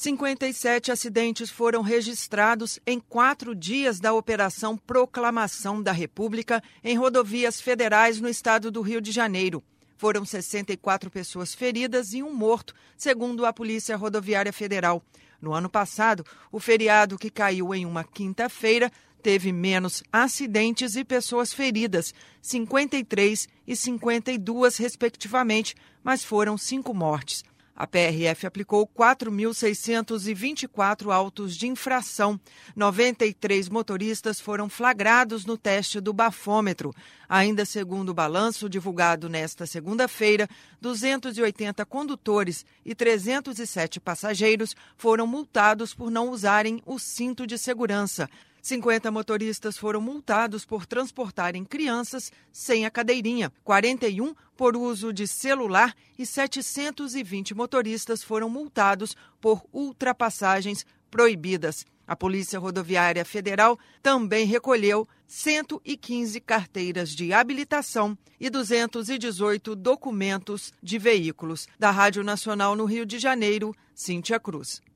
57 acidentes foram registrados em 4 dias da Operação Proclamação da República em rodovias federais no estado do Rio de Janeiro. Foram 64 pessoas feridas e 1 morto, segundo a Polícia Rodoviária Federal. No ano passado, o feriado que caiu em uma quinta-feira teve menos acidentes e pessoas feridas, 53 e 52 respectivamente, mas foram 5 mortes. A PRF aplicou 4.624 autos de infração. 93 motoristas foram flagrados no teste do bafômetro. Ainda segundo o balanço divulgado nesta segunda-feira, 280 condutores e 307 passageiros foram multados por não usarem o cinto de segurança. 50 motoristas foram multados por transportarem crianças sem a cadeirinha, 41 por uso de celular e 720 motoristas foram multados por ultrapassagens proibidas. A Polícia Rodoviária Federal também recolheu 115 carteiras de habilitação e 218 documentos de veículos. Da Rádio Nacional no Rio de Janeiro, Cíntia Cruz.